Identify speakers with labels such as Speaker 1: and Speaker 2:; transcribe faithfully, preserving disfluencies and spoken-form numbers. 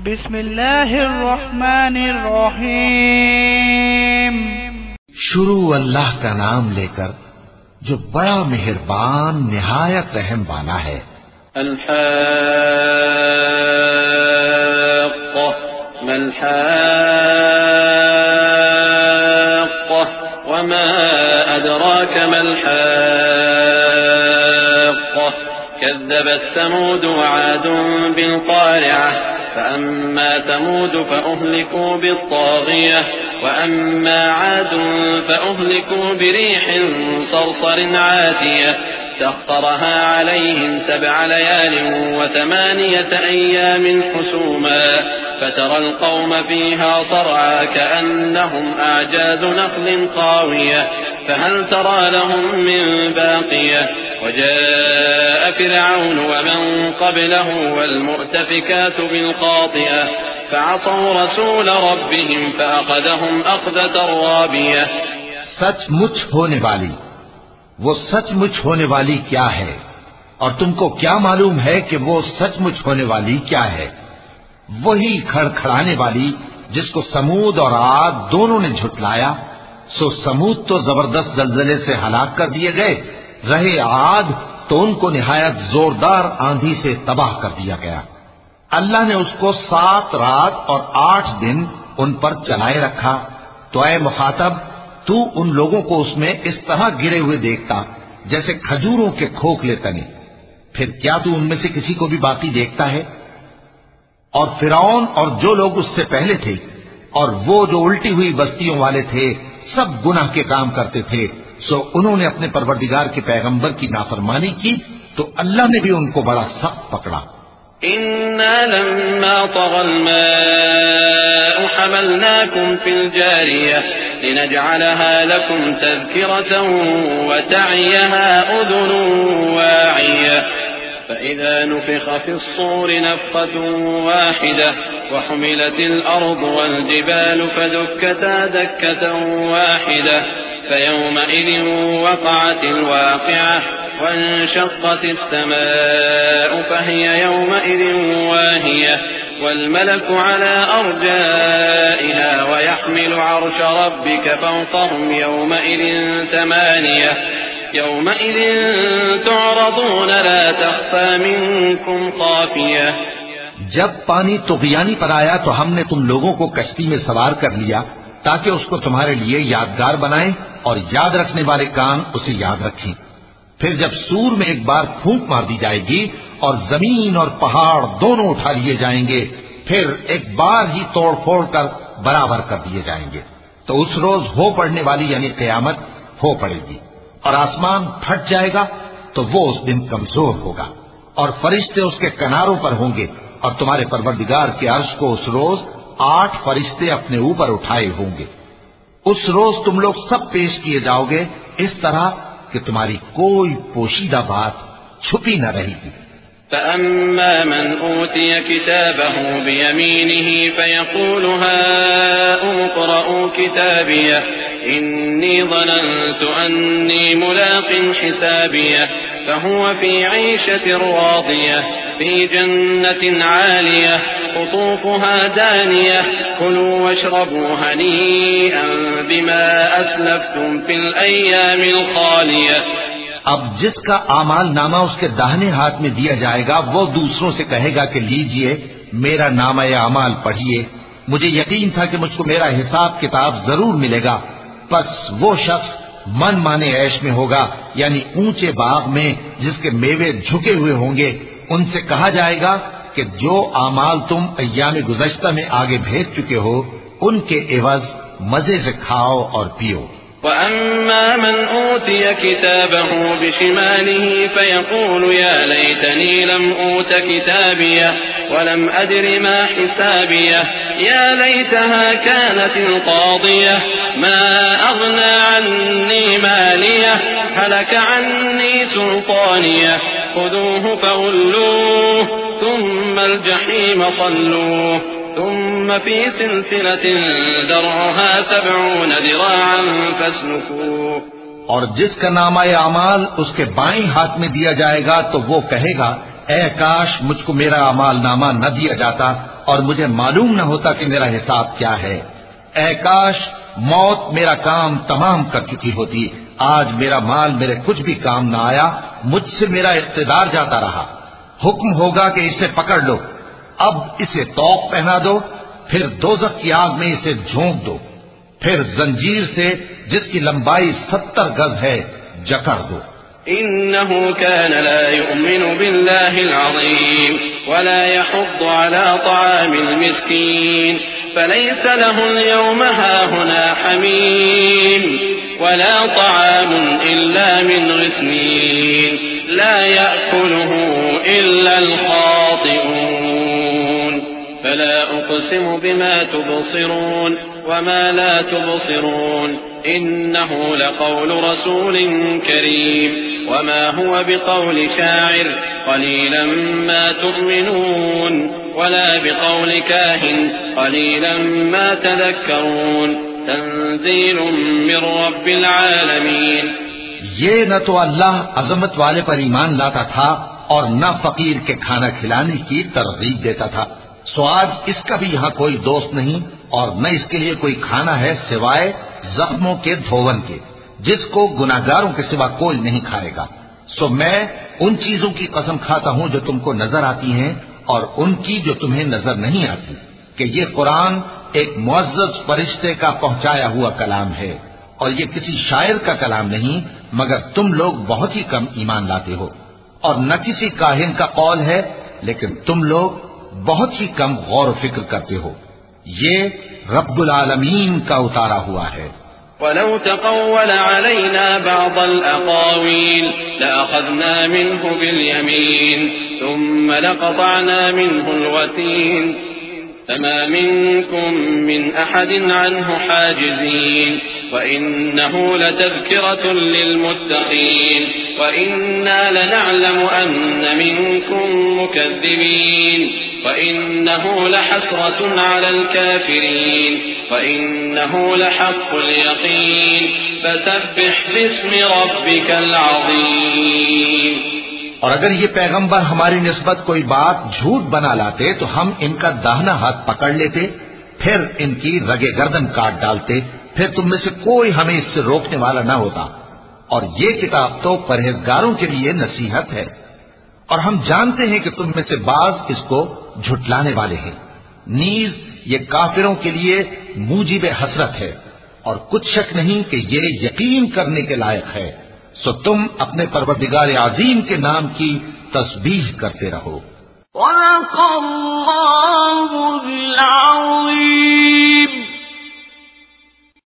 Speaker 1: بسم اللہ الرحمن الرحیم.
Speaker 2: شروع اللہ کا نام لے کر جو بڑا مہربان نہایت رحم والا ہے.
Speaker 3: الحاقة ما الحاقة وما أدراك ما الحاقة كذبت ثمود وعاد بالقارعة فأما ثمود فأهلكوا بالطاغية وأما عاد فأهلكوا بريح صرصر عاتية سخرها عليهم سبع ليال وثمانية أيام حسوما فترى القوم فيها صرعى كأنهم أعجاز نخل خاوية فهل ترى لهم من باقية وجاء فرعون ومن قبله والمؤتفكات بالخاطئة فعصوا رسول ربهم فأخذهم أخذة رابية.
Speaker 2: سچ مچ ہونے والی، وہ سچ مچ ہونے والی کیا ہے، اور تم کو کیا معلوم ہے کہ وہ سچ مچ ہونے والی کیا ہے؟ وہی کھڑ کھڑانے والی جس کو سمود اور عاد دونوں نے جھٹلایا. سو سمود تو زبردست زلزلے سے ہلاک کر دیے گئے، رہے عاد تو ان کو نہایت زوردار آندھی سے تباہ کر دیا گیا. اللہ نے اس کو سات رات اور آٹھ دن ان پر چلائے رکھا. تو اے مخاطب، تو ان لوگوں کو اس میں اس طرح گرے ہوئے دیکھتا جیسے کھجوروں کے کھوکھلے تنے. پھر کیا تو ان میں سے کسی کو بھی باقی دیکھتا ہے؟ اور فرعون اور جو لوگ اس سے پہلے تھے اور وہ جو الٹی ہوئی بستیوں والے تھے سب گناہ کے کام کرتے تھے. سو انہوں نے اپنے پروردگار کے پیغمبر کی نافرمانی کی تو اللہ نے بھی ان کو بڑا سخت پکڑا.
Speaker 3: إنا لما طغى الماء حملناكم في الجارية لنجعلها لكم تذكرة وتعيها أذن واعية فإذا نفخ في الصور نفخة واحدة وحملت الأرض والجبال فدكتا دكة واحدة فيومئذ وقعت الواقعة وانشقت السماء فهي يومئذ واهية والملك على أرجائها ويحمل عرش ربك فوقهم يومئذ ثمانية يومئذ تعرضون لا تخفى منكم خافية.
Speaker 2: جب پانی طغیانی پر آیا تو ہم نے تم لوگوں کو کشتی میں سوار کر لیا تاکہ اس کو تمہارے لیے یادگار بنائیں اور یاد رکھنے والے کان اسے یاد رکھیں. پھر جب سور میں ایک بار پھونک مار دی جائے گی اور زمین اور پہاڑ دونوں اٹھا لیے جائیں گے، پھر ایک بار ہی توڑ پھوڑ کر برابر کر دیے جائیں گے. تو اس روز ہو پڑنے والی یعنی قیامت ہو پڑے گی اور آسمان پھٹ جائے گا تو وہ اس دن کمزور ہوگا اور فرشتے اس کے کناروں پر ہوں گے اور تمہارے پروردگار کے عرش کو اس روز آٹھ فرشتے اپنے اوپر اٹھائے ہوں گے. اس روز تم لوگ سب پیش کیے جاؤ گے اس طرح کہ تمہاری کوئی پوشیدہ بات چھپی نہ رہے گی.
Speaker 3: فأما من أوتي كتابه بيمينه فيقول هاؤم اقرءوا كتابيه إني ظننت أني ملاق حسابيه فهو في عيشة راضية في جنة عالية قطوفها دانية كلوا واشربوا هنيئا بما أسلفتم في الأيام الخالية.
Speaker 2: اب جس کا اعمال نامہ اس کے داہنے ہاتھ میں دیا جائے گا وہ دوسروں سے کہے گا کہ لیجئے میرا نامہ اعمال پڑھیے، مجھے یقین تھا کہ مجھ کو میرا حساب کتاب ضرور ملے گا. بس وہ شخص من مانے عیش میں ہوگا یعنی اونچے باغ میں جس کے میوے جھکے ہوئے ہوں گے. ان سے کہا جائے گا کہ جو اعمال تم ایام گزشتہ میں آگے بھیج چکے ہو ان کے عوض مزے سے کھاؤ اور پیو.
Speaker 3: وأما من أوتي كتابه بشماله فيقول يا ليتني لم أوت كتابيه ولم أدر ما حسابيه يا ليتها كانت القاضية ما أغنى عني ماليه هلك عني سلطانيه خذوه فغلوه ثم الجحيم صلوه ثم في سلسلة ذرعها سبعون ذراعا فاسلكوه.
Speaker 2: اور جس کا نامہ اعمال اس کے بائیں ہاتھ میں دیا جائے گا تو وہ کہے گا اے کاش مجھ کو میرا اعمال نامہ نہ دیا جاتا اور مجھے معلوم نہ ہوتا کہ میرا حساب کیا ہے۔ اے کاش موت میرا کام تمام کر چکی ہوتی، آج میرا مال میرے کچھ بھی کام نہ آیا، مجھ سے میرا اقتدار جاتا رہا۔ حکم ہوگا کہ اسے پکڑ لو، اب اسے طوق پہنا دو، پھر دوزخ کی آگ میں اسے جھونک دو، پھر زنجیر سے جس کی لمبائی ستر گز ہے جکڑ دو۔
Speaker 3: إنه كان لا يؤمن بالله العظيم ولا يحض على طعام المسكين فليس له اليوم هاهنا حميم ولا طعام إلا من غسلين لا يأكله إلا الخاطئون فلا أقسم بما تبصرون وما لا تبصرون إنه لقول رسول كريم وما هو بقول شاعر قليلا ما تؤمنون ولا بقول كاهن قليلا ما تذكرون تنزيل من رب العالمين۔
Speaker 2: یہ نہ تو اللہ عظمت والے پر ایمان لاتا تھا اور نہ فقیر کے کھانا کھلانے کی ترغیب دیتا تھا، سو آج اس کا بھی یہاں کوئی دوست نہیں اور نہ اس کے لیے کوئی کھانا ہے سوائے زخموں کے دھون کے، جس کو گناہگاروں کے سوا کوئی نہیں کھائے گا۔ سو میں ان چیزوں کی قسم کھاتا ہوں جو تم کو نظر آتی ہیں اور ان کی جو تمہیں نظر نہیں آتی، کہ یہ قرآن ایک معزز فرشتے کا پہنچایا ہوا کلام ہے اور یہ کسی شاعر کا کلام نہیں، مگر تم لوگ بہت ہی کم ایمان لاتے ہو، اور نہ کسی کاہن کا قول ہے، لیکن تم لوگ بہت ہی کم غور و فکر کرتے ہو۔ یہ رب العالمین کا اتارا ہوا ہے۔
Speaker 3: وَلَوْ تَقَوَّلَ عَلَيْنَا بَعْضَ الْأَقَاوِيلِ لَأَخَذْنَا مِنْهُ بِالْيَمِينِ ثُمَّ لَقَطَعْنَا مِنْهُ الْوَتِينَ فَمَا مِنْكُمْ مِنْ أَحَدٍ عَنْهُ حَاجِزِينَ وَإِنَّهُ لَتَذْكِرَةٌ لِلْمُتَّقِينَ وَإِنَّا لَنَعْلَمُ أَنَّ مِنْكُمْ مُكَذِّبِينَ وَإِنَّهُ لَحَسْرَةٌ عَلَى الْكَافِرِينَ وَإِنَّهُ لَحَقُّ الْيَقِينِ فَسَبِّحْ بِاسْمِ رَبِّكَ الْعَظِيمِ۔
Speaker 2: اور اگر یہ پیغمبر ہماری نسبت کوئی بات جھوٹ بنا لاتے تو ہم ان کا داہنا ہاتھ پکڑ لیتے، پھر ان کی رگے گردن کاٹ ڈالتے، پھر تم میں سے کوئی ہمیں اس سے روکنے والا نہ ہوتا۔ اور یہ کتاب تو پرہیزگاروں کے لیے نصیحت ہے، اور ہم جانتے ہیں کہ تم میں سے بعض اس کو جھٹلانے والے ہیں، نیز یہ کافروں کے لیے موجب حسرت ہے، اور کچھ شک نہیں کہ یہ یقین کرنے کے لائق ہے۔ سو تم اپنے پروردگار عظیم کے نام کی تسبیح کرتے رہو۔
Speaker 4: وَلَقَ اللَّهُ